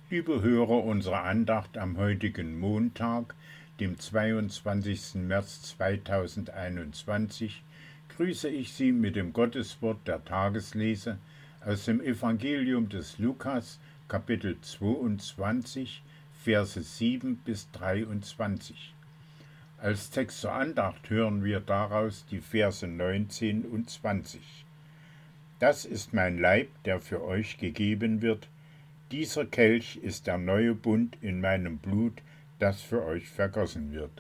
Liebe Hörer unserer Andacht am heutigen Montag, dem 22. März 2021, grüße ich Sie mit dem Gotteswort der Tageslese aus dem Evangelium des Lukas, Kapitel 22, Verse 7 bis 23. Als Text zur Andacht hören wir daraus die Verse 19 und 20. Das ist mein Leib, der für euch gegeben wird. Dieser Kelch ist der neue Bund in meinem Blut, das für euch vergossen wird.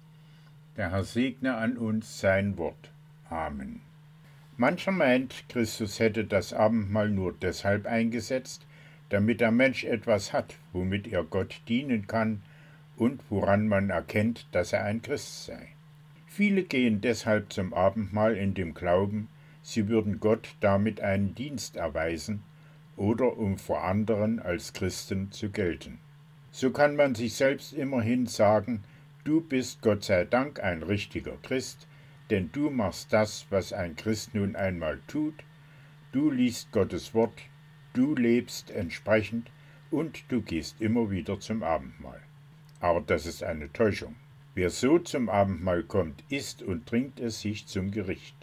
Der Herr segne an uns sein Wort. Amen. Mancher meint, Christus hätte das Abendmahl nur deshalb eingesetzt, damit der Mensch etwas hat, womit er Gott dienen kann und woran man erkennt, dass er ein Christ sei. Viele gehen deshalb zum Abendmahl in dem Glauben, sie würden Gott damit einen Dienst erweisen, oder um vor anderen als Christen zu gelten. So kann man sich selbst immerhin sagen, du bist Gott sei Dank ein richtiger Christ, denn du machst das, was ein Christ nun einmal tut, du liest Gottes Wort, du lebst entsprechend und du gehst immer wieder zum Abendmahl. Aber das ist eine Täuschung. Wer so zum Abendmahl kommt, isst und trinkt es sich zum Gericht.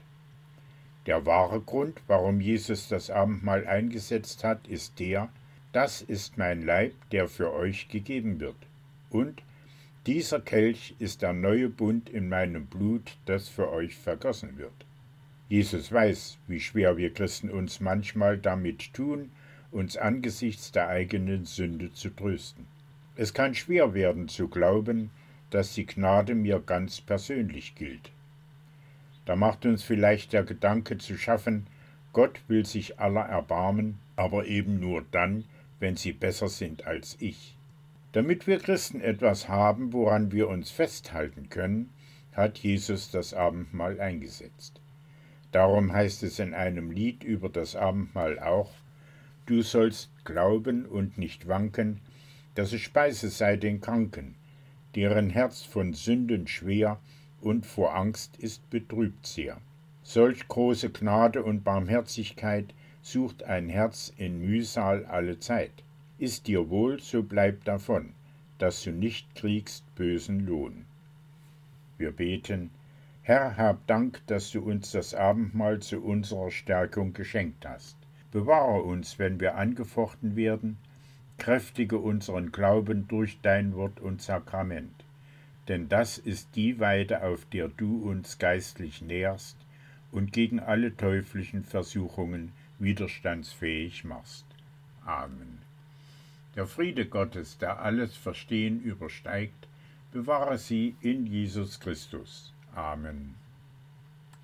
Der wahre Grund, warum Jesus das Abendmahl eingesetzt hat, ist der, das ist mein Leib, der für euch gegeben wird. Und dieser Kelch ist der neue Bund in meinem Blut, das für euch vergossen wird. Jesus weiß, wie schwer wir Christen uns manchmal damit tun, uns angesichts der eigenen Sünde zu trösten. Es kann schwer werden zu glauben, dass die Gnade mir ganz persönlich gilt. Da macht uns vielleicht der Gedanke zu schaffen, Gott will sich aller erbarmen, aber eben nur dann, wenn sie besser sind als ich. Damit wir Christen etwas haben, woran wir uns festhalten können, hat Jesus das Abendmahl eingesetzt. Darum heißt es in einem Lied über das Abendmahl auch, du sollst glauben und nicht wanken, dass es Speise sei den Kranken, deren Herz von Sünden schwer und vor Angst ist betrübt sehr. Solch große Gnade und Barmherzigkeit sucht ein Herz in Mühsal alle Zeit. Ist dir wohl, so bleib davon, dass du nicht kriegst bösen Lohn. Wir beten, Herr, hab Dank, dass du uns das Abendmahl zu unserer Stärkung geschenkt hast. Bewahre uns, wenn wir angefochten werden, kräftige unseren Glauben durch dein Wort und Sakrament. Denn das ist die Weide, auf der du uns geistlich nährst und gegen alle teuflischen Versuchungen widerstandsfähig machst. Amen. Der Friede Gottes, der alles Verstehen übersteigt, bewahre sie in Jesus Christus. Amen.